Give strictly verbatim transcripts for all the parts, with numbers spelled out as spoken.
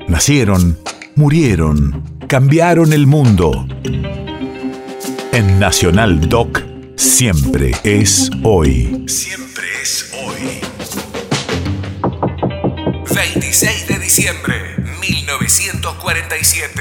Nacieron, murieron, cambiaron el mundo. En Nacional Doc, siempre es hoy. Siempre es hoy. veintiséis de diciembre, mil novecientos cuarenta y siete.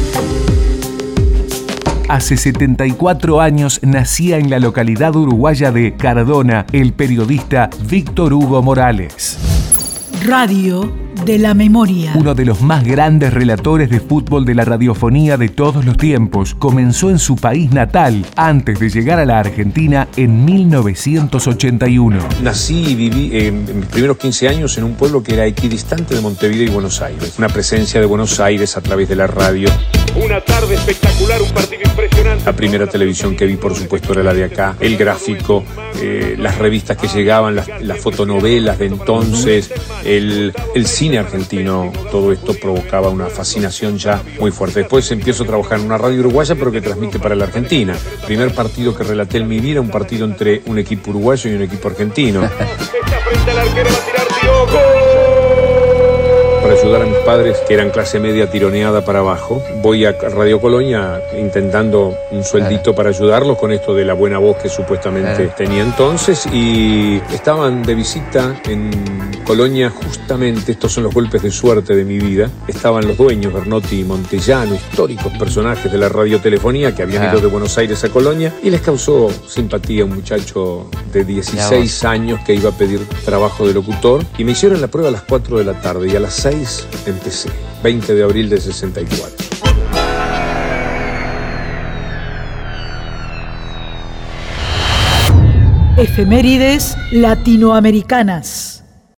Hace setenta y cuatro años nacía en la localidad uruguaya de Cardona el periodista Víctor Hugo Morales. Radio de la Memoria. Uno de los más grandes relatores de fútbol de la radiofonía de todos los tiempos, comenzó en su país natal antes de llegar a la Argentina en mil novecientos ochenta y uno. Nací y viví eh, en mis primeros quince años en un pueblo que era equidistante de Montevideo y Buenos Aires. Una presencia de Buenos Aires a través de la radio. Una tarde espectacular, un partido impresionante. La primera televisión que vi, por supuesto, era la de acá. El gráfico, eh, las revistas que llegaban, las, las fotonovelas de entonces, el, el cine argentino, todo esto provocaba una fascinación ya muy fuerte. Después empiezo a trabajar en una radio uruguaya, pero que transmite para la Argentina. El primer partido que relaté en mi vida, un partido entre un equipo uruguayo y un equipo argentino. Está frente al arquero, va a tirar Diogo. Para ayudar a mis padres, que eran clase media tironeada para abajo, voy a Radio Colonia intentando un sueldito para ayudarlos con esto de la buena voz que supuestamente tenía entonces, y estaban de visita en Colonia justamente, estos son los golpes de suerte de mi vida, estaban los dueños, Bernotti y Montellano, históricos personajes de la radiotelefonía que habían ido de Buenos Aires a Colonia, y les causó simpatía un muchacho de dieciséis años que iba a pedir trabajo de locutor, y me hicieron la prueba a las cuatro de la tarde, y a las seis empecé, veinte de abril de sesenta y cuatro. Efemérides latinoamericanas.